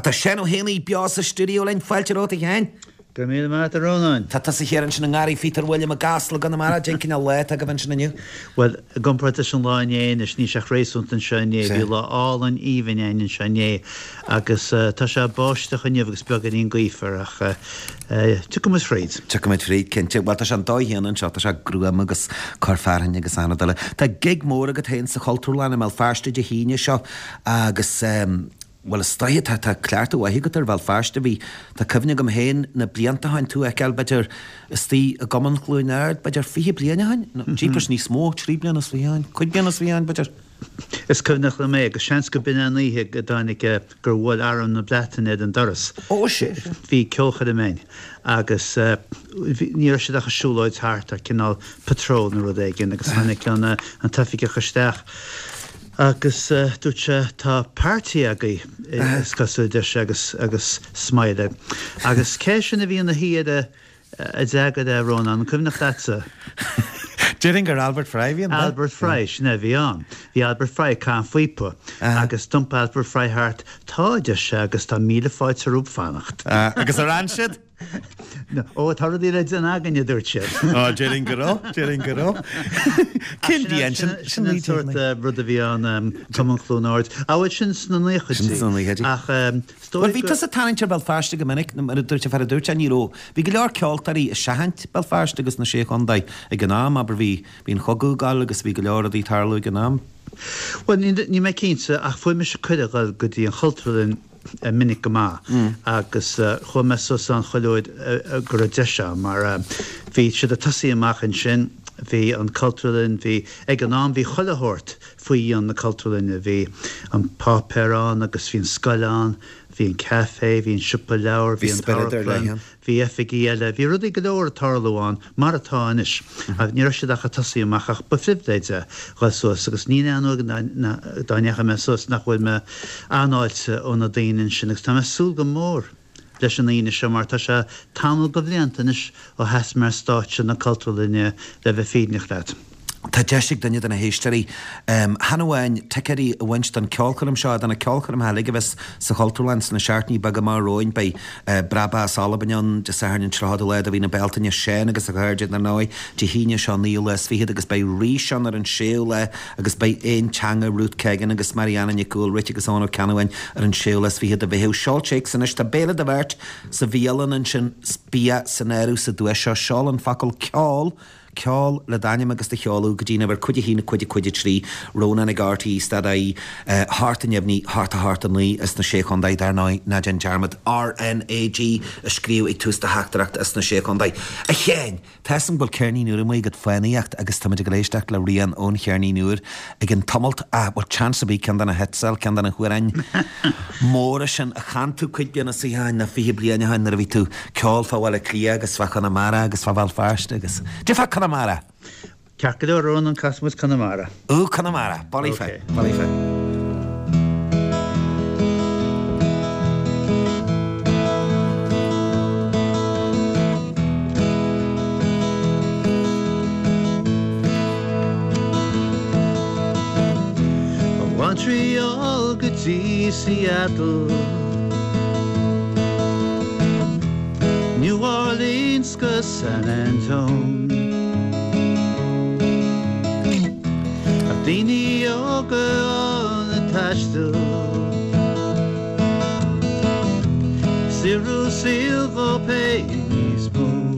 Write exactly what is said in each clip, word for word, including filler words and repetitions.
tá sé ó héanaí beá sa stúdio lein fáilteróta chein. Go mí mar a rónáin. Tá tá sa chéann sin na gáí fitar bhfuil a gasla gan mar gin cinna le a go bhain sin naniu. Well, gomprata sin láin is ní seach rééisúnta sené bhí le álan íhain sené agus tá se báiste chu neamh agus beag íon gaífar ach tu go fréid. Tu go fréid cinnte bhil se an dáhéanaan seo se grúam agus carfáin agus anadala. Tá gig mór a go taon sa choultúrlain am fearste de híine seo agus Well staid tá tá cleartú a higatar bhil fearste bhí tá cyfne go héin na bliantahain tú ag ceall beidir is tí a gaman chlúineard beidir fi blianahain dípers ní smó trí blian as bhíáin chuid blian as bhíáin beidir. Is cynnych le mé agus seans go bin aníthe go dánig gur bhil aran na bletainid an doras. Ó sé. Bhí ceolchad améin agus níor siad a siúláid thart a cinál patrón rud éigen agus hanig an an tafiige chuisteach. Agus dúte tá pártí agaí is cosú de agus agus smaide. Agus cé sin a bhí na hiad a deagad a rónán cumnach datsa. Deiringar Albert Frey bhíon? Albert Frey sinna bhí an. Bhí Albert Frey cá faoipa agus dumpa Albert Frey hart táide se agus tá míle fáid sa rúb fannacht. Agus a ran siad? ó tar dí réid an agan dúirt sé. Á deiringarrá, deiringarrá. Cindíon sin ní tuairt rud a bhí an cuman chlúnáid. Áhaid sin sna níochaidí. Ach Well bhí tas a taintear Belfast go minic na dúirte fer a dúirte níró. Bhí go leor ceoltarí sehaint Belfast agus na sé chundaid ag gnám aber bhí bhín chogugáil agus bhí go leor a dí tarlú gnám. Well ní mé cínsa ach fuimi se chuide go dtí an choultúrlainn minic go má agus chu me an choilúid gur a deise mar bhí siad a tasaí amachchan sin bhí an cultúrlainn bhí ag an ná bhí choilethórt faoí an na cultúrlainn bhí an páperán agus bhín scoileán hí an café, hí an siúpa leabhar, hí an tarplan, hí efigí eile, hí rudaí go leor a tarlaháin mar atá inis a ní siad a tasaí amach ach ba fribhdeide gáilsús agus ní anú dáinecha me sus nach bhfuil me anáilte ó na daoine sin agus tá me súl go mór leis an aine se mar tá se tamil go bhliantanis ó heas mar stáitse na cultúrlainne le bheith fídnich leat. Tá deisiigh daine an na héisteí Hanhain teirí a bhaint an ceolcham seo an na ceolcham heige bheits sa choultúrlainn na seaartní bag mar roin bei braba Salabanon de saharnin tráda le a bhí na beltainine sin agus a chuirde na náid de híine se níl les fiad agus bei rí sean ar an séú le agus bei éon teanga rút cegan agus Marianna Nicol Rich agus an Canhain ar an séú les fiad a bheithú seoltéic san is tá béle a bhirt sa bhíalan an sin spia san éú sa dúis seo seáil an facail ceáil ceáil le daine agus de cheáú go dtína bhar chuide hína chuide chuide trí róna na gátaí stad í háart an nebhní háart a háart an lí is na sé chundaid ar ná na Jen Jarmad R N A G a scríú ag tústa heachtarachta is na sé chundaid. A chéin, Tesan bhil cearní nuair am ag féinaíocht agus tá go léisteach le rion ón chearní nuair ag an tamalt a bhil chance a bhí cean na hetsel cean na chuirain móra sin a chan tú chuid beanna síáin na fi blianahain na a bhí tú ceáil fáhil a clí agus fa Conamara agus fa Belfast agus. De fa Conamara? Cearcadú rón an Casmus Conamara. Ó Conamara, bolí fe, bolí fe. Montreal, good to Seattle, New Orleans, go San Antonio, Athene, yoga on the Tashto, Zero Silver Pay Spoon.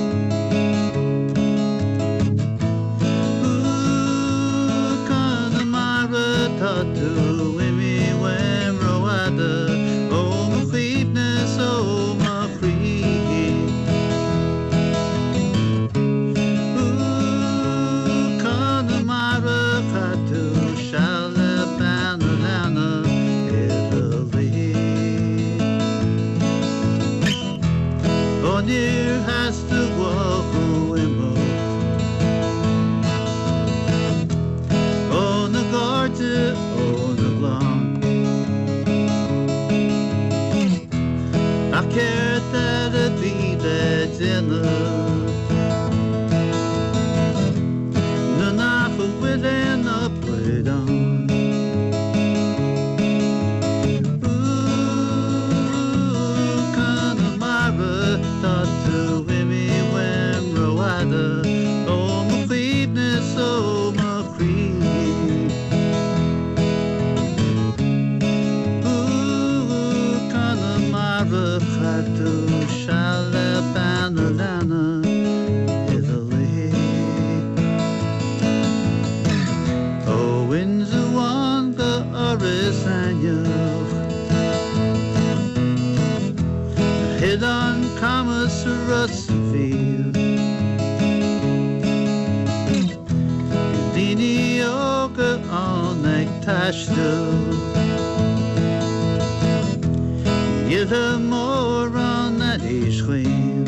To me when roada oh my sweetness oh my free ooh Connemara Katu Shala Banana Italy Bonnier has to walk away on the garden I care that it be that dinner. No knife will end up with on. Ooh, Hid on Camas Russfield Dini Yoga on Tashdu Yitha more on that Ishwin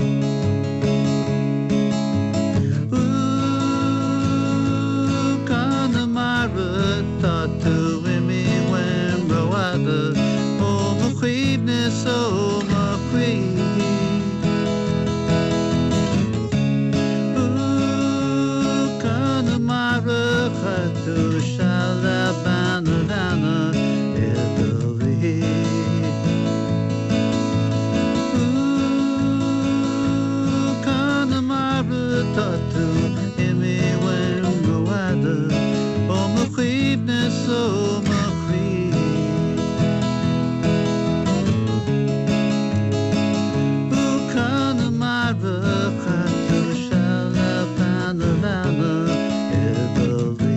Ooh, Kana Mara Tatu Wimi Wem Roada Oh, Machibness, oh, Machib Ooh, Kana Mara Khatu Shalabana Lana Idali Ooh, Kana Mara Tatu Imi Wem Roada Oh, Machibness, oh, Machib Ooh, Kana Mara Khatu Shalabana Lana Idali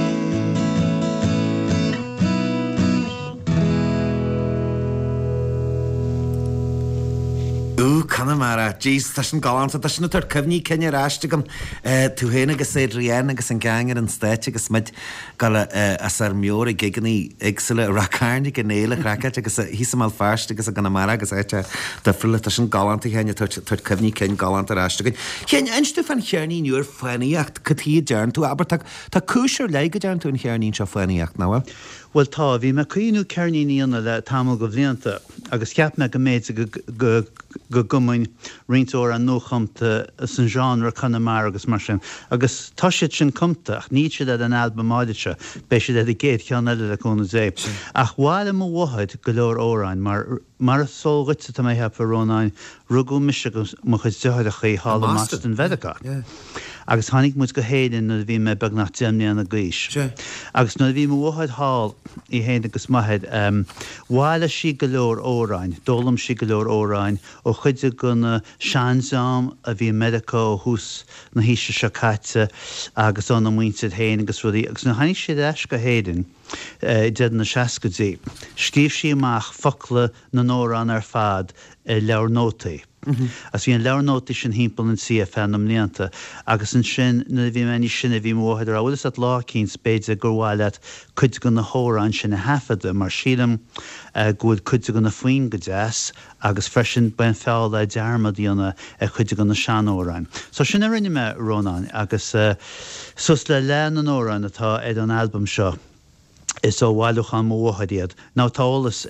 Ú Connemara, jeez, tá sin galanta, tá sin tar cyfni cynne rástigam tú héna agus é rian agus an gangar an stéit agus mid gal as ar mior i giganí igsile racarni gan éile racat agus hís mal fast agus a Connemara agus éite da frilla tá sin galanta héna tar cyfni cynne galanta rástigam. Cén einstu fan chearní nuair fanníocht cytí dearn tú aber tá cúsir leige dearn tú an chearnín seo fanníocht náha? Well tá, bhí me cuiinú cearní íana le tamil go bhlianta agus ceap me go méid go go gumhain riinteóir an nóchamta san genre Connemara agus mar sin. Agus tá siad sin cumta, ach ní siad an alba máidise, be siad a géad cean eile le cóna zé. Ach bháile mo bhaid go leor óráin, mar mar sógute tá mé heb a rónáin rugú mise go mo chud dehaid a chaí hála mastan vedacha. Agus tháinig mu go héidir na bhí me bag nach déimní an a gaiis. Agus na bhí mo bhaid hall i héana agus maithaid bháile si go leor óráin, dólam si go leor óráin ó chuide gona seanzám a bhí medicó hús na híise se caite agus an muintead héana agus rudí agus na hanig siad eis go héidir dead na seacadí. Scríb si amach focaile na nórán ar fad leabhar nótaí. As bhí an leabhar nótaí sin hímpel an C F N am líanta agus an sin na bhí mení sinna bhí móthad ar bhfuil at lá cín spéide gur bháile chuid go na hórán sin na hafada mar sílam gúil chuide go na faoin go deas agus freisin ben fáil le dearmadíonna a chuide go na seanóráin. So sin a rinne me rónán agus sus le lean an órán atá ag an albumm seo. Is ó bhhailúchan móthadiad. Ná táolalas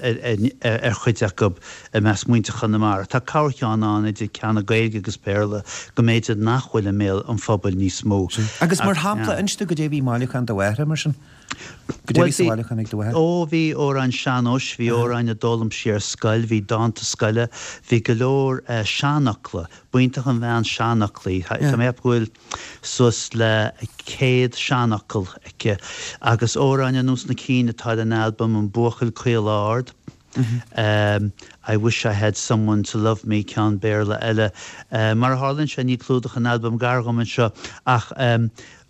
ar chuideach go meas muinte Connemara. Tá cabhairceán an idir ceanna gaeilge agus péirle go méidir nachhfuil a méil an phobal níos mó. Agus mar hampla instu go dé bhí máileúchan do bhhaithre mar sin? Go dé bhí máileúchan ag do bhhaithre? Ó bhí óráin seanós, bhí óráin a dólam siar scail, bhí dáanta scaile, bhí go leor seanachla, buintach an bhean seanachlaí. Tá mé bhfuil sus le céad seanachal agus óráin a nús na cíine tá an albumm an buchail Caol Ard. Mm-hmm. Um, I wish I had someone to love me cean béarla eile. Uh, mar hálann sé ní clúdach an albumm gargam an seo ach um,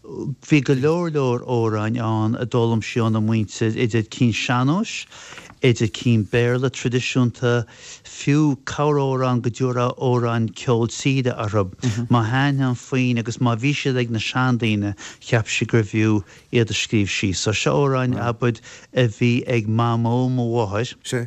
bhí go leor leor óráin an a dólam sián am muinte idir cín seanós, idir cín béarla tradiisiúnta fiú cabhrórán go dúra óráin ceol siide arab má hain an faoin agus má bhí siad ag na seandaine cheap si gur bhiú iad a scríb si. So se óráin abud a bhí ag mámó mo bháthir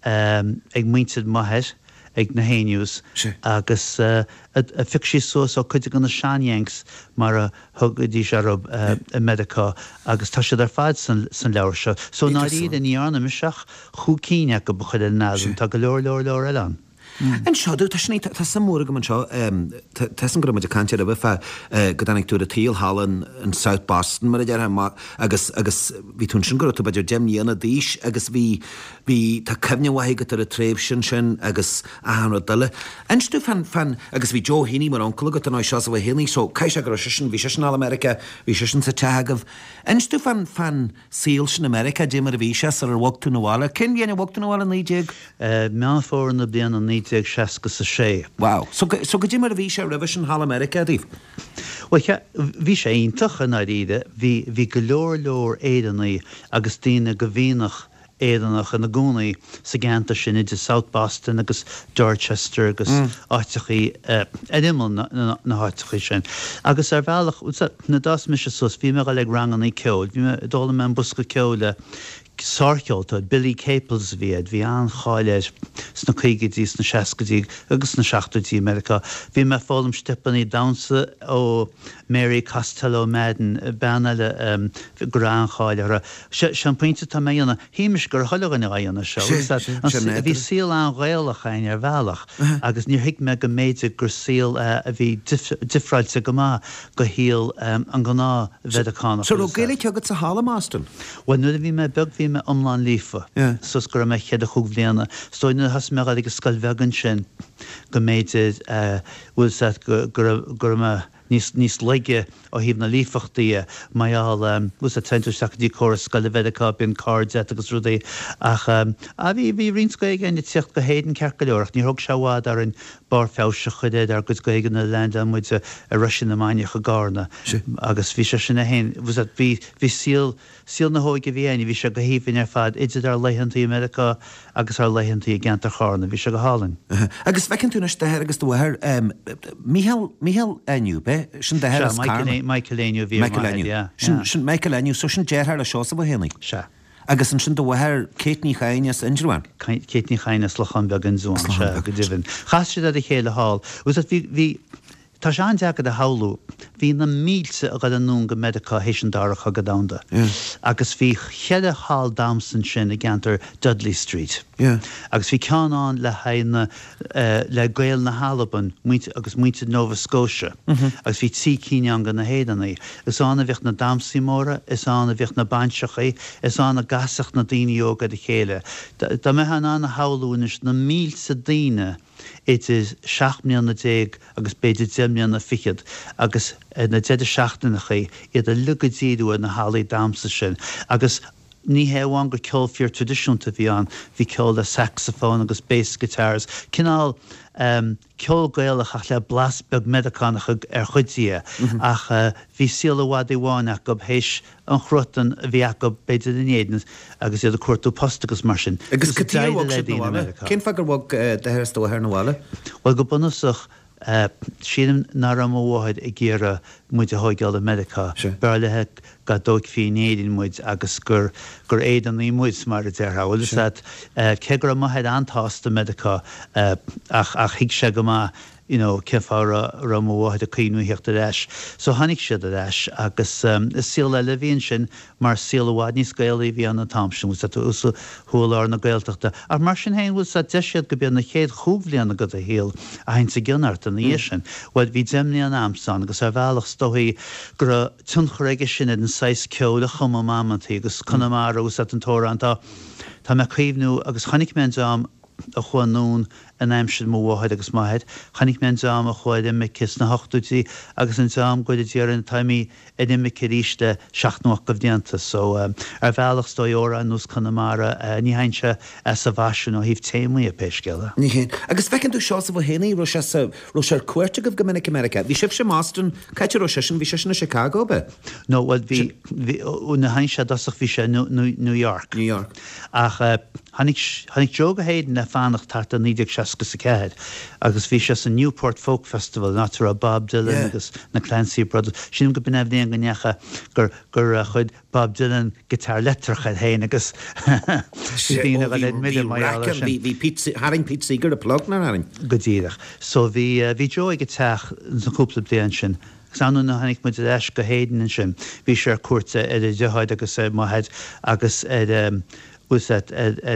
ag muintead maithir ag na héiniús agus a fic sí suas ó chuide go na seanhéngs mar a thugadí arab a medicá agus tá siad ar fad san leabhar seo. So ná iad in íarna miseach chu cíine go buchad an nálam tá go leor leor leor eile. An seo dú tá sam móra go an seo tesan go muid a cantear a bheitfa go danig tú a tíal hallan in South Boston mar a dear agus agus bhí tún sin go tú beidir deimníana díis agus bhí bhí tá cefnehaige ar a tréimh sin sin agus ahanra duile. Einstú fan fan agus bhí Joe Heaney mar oncle go an seo a bh héanaí so caiise go sin bhí sin all America bhí sin sa teagah. Einstú fan fan síl sin America dé mar a bhí se ar bhhachtú nóhála. Cin bhíana bhhachtú nóhála níideag? Meán fór na blian an níideag seascas a sé. Wow. So so go dtí mar a bhí sé rih sin Hall America díh? Well, bhí sé ionintach an áide, bhí go leor leor éideanaí agus tíine go bhíonach éannach na gúnaí sa gceanta sin idir South Boston agus Dorchester agus áitichaí éimeal na háitichaí sin. Agus ar bhealach na das mis sus bhí me go le rangan í ceol, bhí me dóla me an busca ceola Sarceolta Billy Caples viad bhí an cháileid sna chuigetí na seacadí agus na seachtatí America. Bhí me fálam stepaní damsa ó Mary Costello Madden banile um, gran cháile. Sean pointe tá méanana híimis gur thugan aana seo. Bhí síl an réalach ain ar bhealach agus ní hiic me go méide gur síl a bhí difráilte go má go híal um, an gná bheitacánach. So géala tegad sa hála mástan? Well, nu bhí me beg bhí me omláin lífa. Sos gur me chead a chuг bbliana. Stoine has me gadig scal vegan sin go méide bhfuil gur me níos leige ó híomh na lífachtaí maiall bhús a tentarteachtaí choras scal bheitcha bin card agus rudaí ach a bhí bhí rinscoige in tíocht go héan cear go leoracht, ní thug seád ar an bar féise chuide ar go goige na lenda muid a rusin na maine go gána agus bhí se sinna héin bhús bhí bhí síl síl na hóige bhíana bhí se go híhann ar fad idir ar leihantaí America agus ar leihantaí gentar chána bhí se go hálan. Agus fecinn túna steir agus dúthir Míhall aniu be sin de Michael Aniu bhí sin Michael Aniu so sin déir a seo sa bhhénaí. Se. Agus an sin do bhthir Céitní Chaine Injuáin. Céitní Chaine Slochan began zúin se go dihann. Chas siad a chéile hall. Was that bhí tá seán deagad a haulú, hí na mílse a gad anún go medica hééis an dáracha go damda. Agus bhí chead a hall damsan sin a gentar Dudley Street. Agus bhí ceanán le haine le gail na Halaban agus muinte Nova Scotia. Agus bhí tí cíine gan na héadaí. Is anna bheith na damsaí móra, is anna bheith na bansechaí, is anna gasach na daoine óga de chéile. Tá me han anna haulúnis na mílse daoine it is seaachmíon na déag agus beidir déimneon na fichiad agus na déidir seaachnachaí iad a lugadíú na hálaí damsa sin agus ní heháin gur ceol fear tradiisiúnta bhí an bhí ceol le saxophone agus bass guitars cinál um, ceol gaelach ach le blas beg medicánach ar chudí ach bhí síla bhád bháin ach go héis an chrutan bhí ach go beidir den éidir agus iad a cuairtú post agus mar sin. Agus go cin fagur bhg de heirstó ar nóháile? Well go bunasach sílim nar am óhaid i ggéire muid a hóigeal America. Bearlathe ga dóig fí néidir muid agus gur gur éad an í muid mar a deartha. Bhfuil is that cegur a maithaid antásta America ach ach hiic se go má you know, cefára ramóhaid a cíúíocht a leis. So hanig siad a leis agus um, is síl eile bhíon sin mar sílhád níos gaalaí bhí an na tamsin ús ús thuúlár na gailteachta. Ar mar sin hain bhfuil sa deisiad go bíon na chéad chúbhlíanana go a héal a hain sa ginart an í sin. Bhfuil bhí déimní an amsan agus ar bhealach stoí gur tunchoréige sin an seis ceola chum mamantaí agus chunamara ús an tóra antá. Tá me chuomhnú agus chanig men am a chuanún an aimsin móhaid agus maithaid, chanig men am a chuid me kis na hochtútí agus an am goid dear an taimí idir me ciríiste seaachnúach go bhdianta. So um, ar bhealach stoióra an nús Connemara uh, ní hainse as a bhaisiún ó híh téimí a péisgeile. Ní hén. Agus fecinn tú seo sa bhhénaí ro sé cuairte go Dominic America. Bhí sib sem Austin, caiite ro sin bhí sé na Chicago be? No, well bhí na hainse dasach bhí sé New York. New York. Ach uh, hanig joga héidir na fánach tarta nídig seaca sa cead. Agus bhí sé sa Newport Folk Festival nátar a Bob Dylan yeah. agus na Clancy Brothers. Sin go bin efhní an gnecha gur gur uh, chud Bob Dylan gitar letrachad héin agus dtíine go leid mid mai sin. Bhí haring Pete Seeger a plug na haring. Go díadach. So bhí bhí joig go teach na cúpla bliain sin. Sanú na hanig muid leis go héidir sin. Bhí sé cuairte idir deáid agus maithaid agus um, was at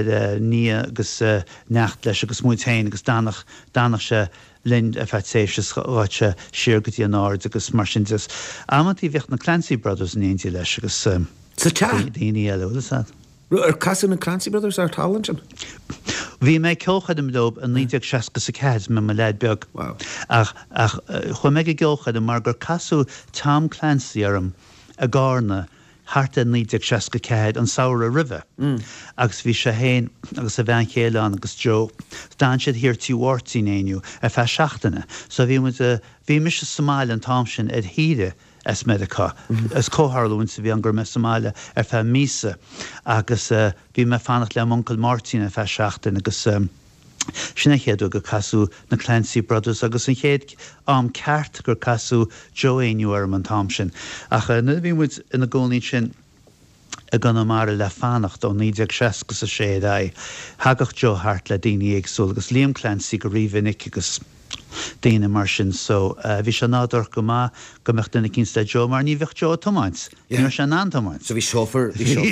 ní agus nacht leis agus mútain agus danach danach se lind a fatéis ráite siir go dtí an áard agus mar sin just amantí bheith na Clancy Brothers in India leis agus daoine eile is that. Ar casan na Clancy Brothers ar talan sin? Bhí mé ceolchad am dóibh an níideag seaca sa cead me me leid beag. Ach ach chu mé geolchad mar gur casú Tom Clancy arm a gárna harta níideag seaca cead an saoire rive. Mm. Agus bhí sé héin agus a bhean chéán agus Joe. Dan siad hir tíhhairtí néniu a fe seachtainna. So bhí mu bhí mis Somáil an tam sin ed híide as Medica. As cóharlún sa bhí an gur me Somália ar fe mísa agus bhí me fannach le Uncle Martin a fe seachtain agus sinna chéadú go casú na Clancy Brothers agus an chéad am ceart gur casú Joanne ar an tám sin. Ach na bhí muid ina gcónaí sin a gan mar le fannacht ó níideag seagus a sé é. Hagach Joe Hart le daoine agsúil agus Liam Clancy go riomhinnic agus daine mar sin so bhí se nádor go má go mecht duna cinn le Joe mar ní bheith Joe Tomáins. Ní se ná Tomáins. So bhí seofer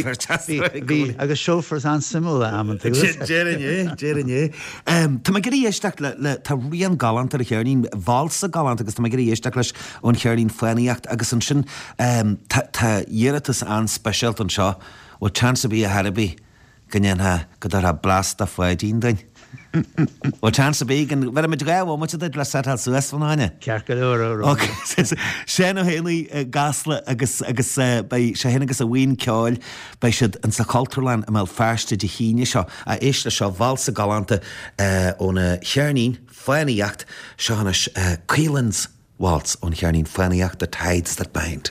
bhí agus seofers an simúla am Déirinné déirinné. Tá me gurí éisteach le tá rion galant ar a chearnín bháilsa galant agus tá me gurí éisteach leis ón chearnín foiinaíocht agus an sin tá dhéaratas an speisialt an seo ó chance bhí a Harabí gannethe go dar a blast a foiidín dain. Ó chance bhí an bhar me gaibh mu le setal suas fan haine. Cearca euro. sé nó héanaí gasla agus agus sé héna agus a bhaon ceáil bei siad an sa Culturland a mé fearste de híine seo a éiste seo bhálsa galanta óna chearnín foiinaíocht seo na Quaylan's Waltz ón chearnín foiinaíocht The Tides That Bind.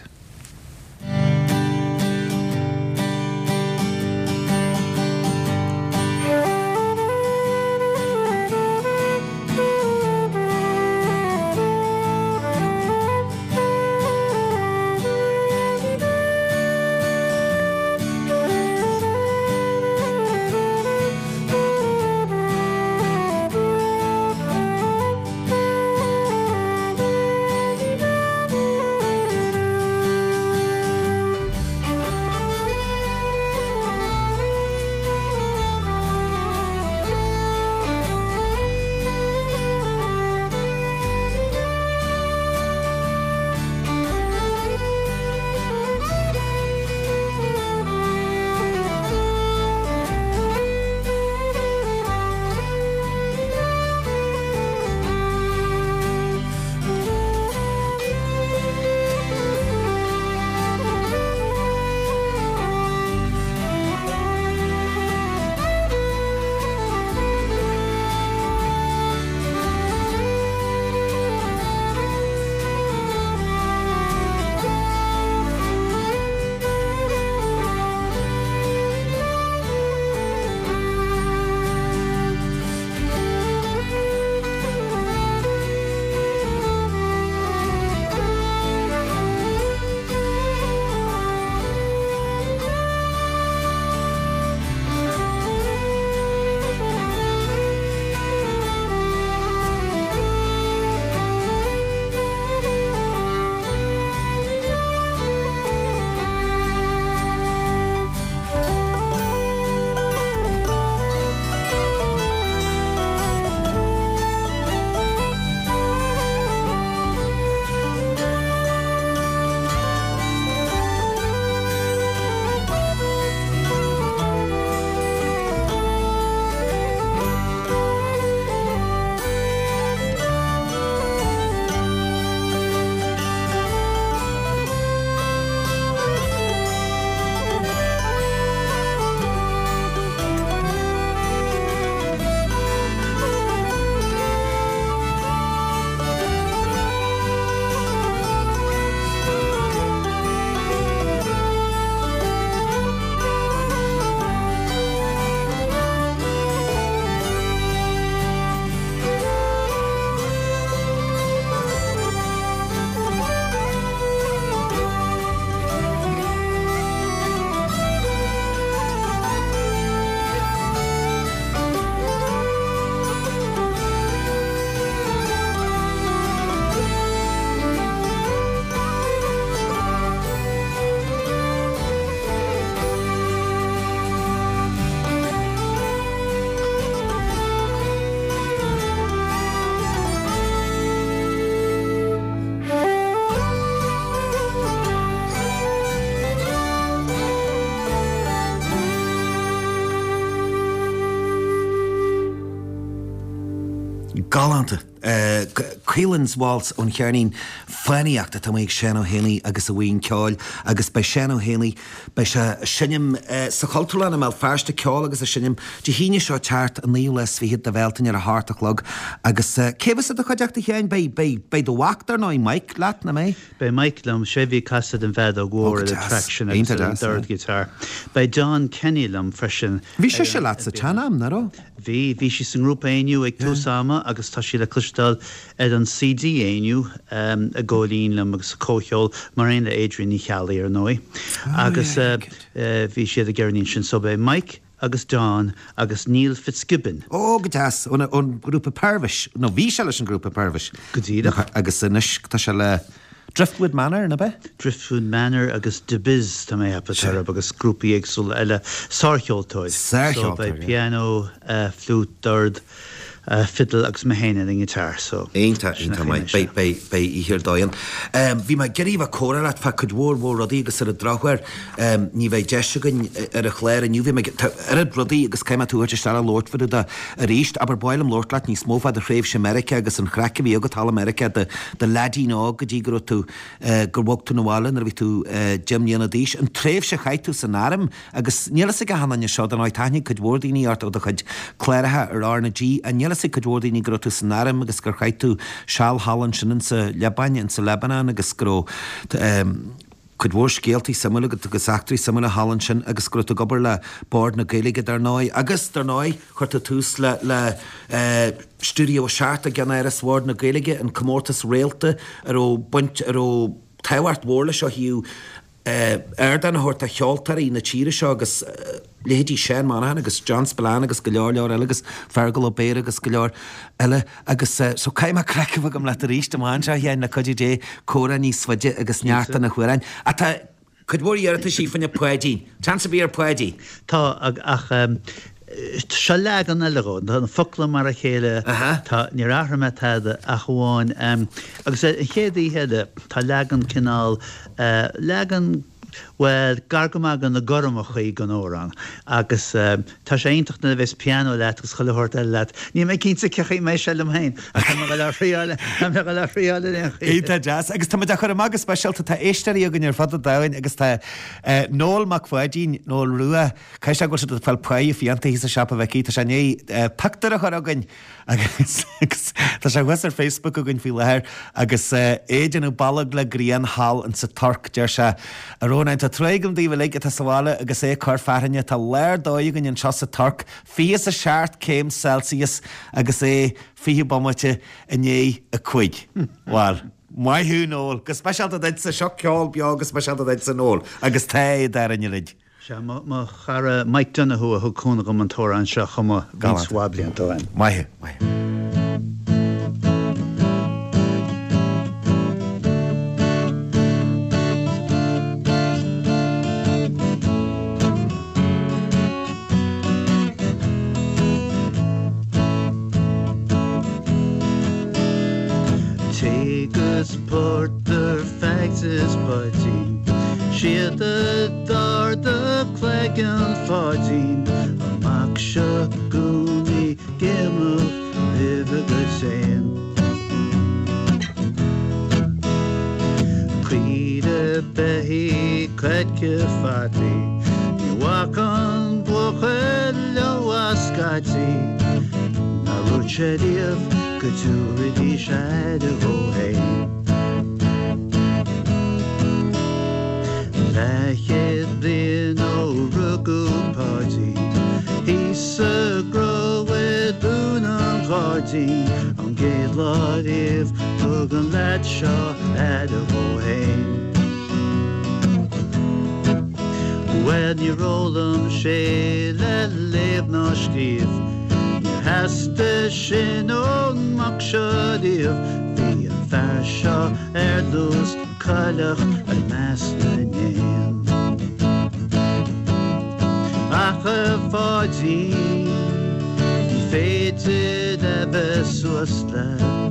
Galanta Quillan's Waltz ón chearnín fannaíachta tá ag Sean O'Hanley agus a bhaon ceáil agus bei Sean O'Hanley bei se sinnim sa cultúrlanna má fearsta ceáil agus a sinnim de híine seo teart an líú les fihiad de bhheltain ar a háartalog agus céhas a chuideachta chéin bei do bhaachtar ná Mike leat na mé? Bei Mike lam sé bhí casad an bhead a ghóir a traction an third guitar. Bei John Kenny lam freisin. Bhí sé se leat sa teanam na ró? Bhí bhí si san grúpa aoniu ag túsáma agus tá si le clistal ed an C D aoniu um, a ggólín lam agus cócheol mar aon le Adrian ní chealaí ar nói. Agus bhí siad a gearnín sin so bei Mike agus John agus Neil Fitzgibbon. Ó go deas ón grúpa Parvis. No bhí se leis an grúpa Parvis. Go díreach. Agus inis tá se le Driftwood Manor na be? Driftwood Manor agus De Biz tá mé apatar agus grúpi éagsúil eile Sarcheoltóid. Sarcheoltóid. So bei piano, uh, flute, third, uh, fiddle agus mehéine in guitar. So Einta, einta mai, bei, bei, bei I hir dóin. Um, vi ma geríh a córa at fa cudwór mór rodí agus ar a drachwer um, ní bheith deisigan ar a chléir aniu vi ma ar a rodí agus caima tú hwyrte star a lort fyr a a ríist aber boilem lortlat ní smófa a chréifse America agus an chraci vi agad tal America de, de ladí ná godí gro tú uh, gurwog tú nawalen ar vi tú uh, Jim Niana dís an tréif se chaitú san arm agus níla sig a hanna seo an áitani cudwór díní art o da chud chléirethe ar Arna G a níla sig cudwór díní gro tú san arm agus gur chaitú Shal Holland sin sa Lebanon in sa Lebanon agus gro um, Cudwór scéaltaí samúla agus actaí samúla Holland sin agus gro tú gobar le bord na Gaeilge dar nói agus dar nói chuirta tús le, le uh, studio a seart a gan ar a sword na Gaeilge an comórtas réalta ar ó buint ar ó táhart mórla seo hiú Uh, Erdan a hort a cheoltarí na tíre seo agus uh, lédí Sean Monahan agus John Spillane agus go leor leor eile agus Fergal O'Beir agus go leor eile agus uh, so caiim a crecah agam le a ríist am se héan na codí dé córa ní sfuide agus nearta na chuirain a tá chudhór dhearta sí fanne poidí Chansa bí ar poidí Tá ag ach um, se le an eile tá an fola mar a chéile tá ní áthirme teide a chuáin um, agus chéadaí heile tá legan cinál uh, legan well gargamag an na gormach chuí gan órán agus uh, tá sé aontacht na bheits piano leat agus choilehort eile leat ní mé cinnta cechaí mé sellum hain a chu go le friáile am go le friáile Éta jazz agus tá de chur mag speisialta tá éisteirí agan ar fad dain agus tá nóil mac foiidín nóil ruúa cai se go se fel puí fianta hí a sepa bheití tá sé né pactar a chu agan agus tá sé wes ar Facebook agan fi leir agus éidirú ballag le grían hall an sa torc deir se arónain tá treigem díh le a saháile agus é chu fearne tá leir dóigen an chasa torc fios a seart céim Celsius agus é fihi bommate iné a chuig. Well, maithú nóil, gus speisialta deit sa seo ceáil beag agus speisialta deit sa nóil agus té dar in lid. Se má chara Mike Donoghue a thuúna go an tóra an seo chuma gan swabli an tóin. Maithe, maithe. Porter faxes budging Shear the dar the clegg and fudging A maksha goonie gimmel live the same Creed a behi kredke fati You walk on bochelo askati Naruchediev Couture shadow hey Lached the no rugu party He's a grow with Bunan party On gay lord if Logan lad shaw at a bohem When you roll them she let live no skiff Hasta sin on makshadiv Fi an farsha erdus kalach al masnanim Ach a fadi Fated a besuasla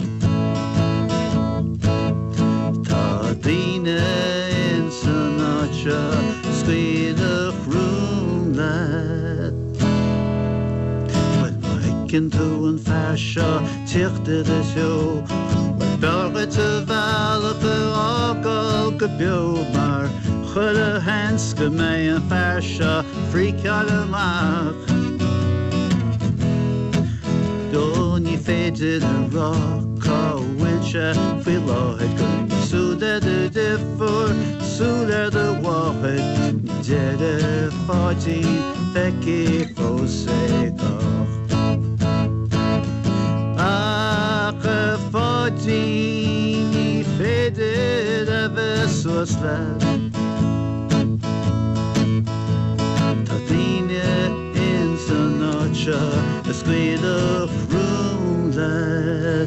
Ta dina in sanacha Squilach room lad cin tú an fear seo tíochta de seo Berga te bhealacha ágáil go beo mar chuile hensca mé an fear seo phríceáil amach Dó ní féidir a rá cá bhfuil se faoi láthid gon súla de difur súla de bháthid ní dead fáidí feici fósa gach Ach a fáidí ní féidir a bheith suas le Tá daoine in san áitse a scuile frúla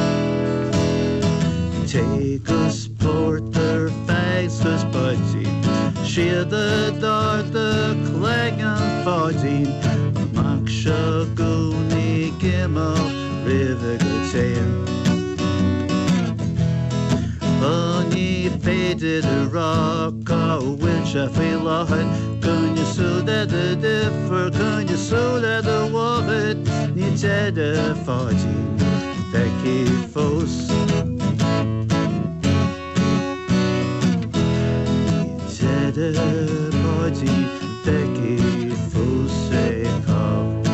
Take us porter fags us budgie Shear the dart the clegg and fodging Mac shaguni gimel river good Bunny faded a rock a winch a feel ahead Can you so that the differ can you so that the wallet needs dead a fodging Becky Foss de body Becky Fosse Cobb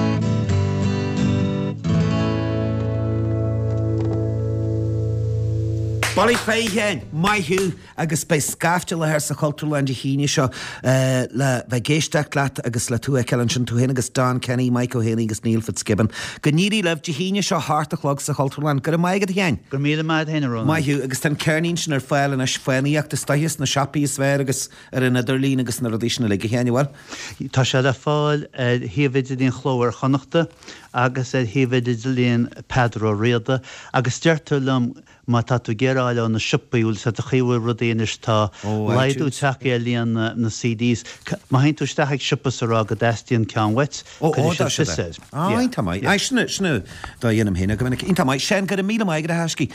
Bolí féhéin maithú agus bei scafte le her sa cultúrland híine seo le bheith géisteach leat agus le tú ceann sin tú hin agus Don Kenny, Michael Henny agus Neil Fitzgibbon. Go níí leh de híine seo hartalog sa cultúrland go maigad héin. Gur míle maid héanarón. Maithú agus ten ceirnín sin ar fáil an sfuíocht de stahias na siapaí sfr agus ar in Idirlín agus na rodíisina le héanhil. Tá se le fáil híomhid dín chlóir chonachta agus é híomhid líon Pedro riada agus deirtúlam má tá tú géráile na sipaúil sa a chiúir rodéanais tá leidú teach é líon na C Ds. Má hain tú steigh sipas ará go deistíon cean wet. Ó tá mai. Ai sinna sinna dá dhéanam héna go minic. Inta mai sin go mí maigad a heiscí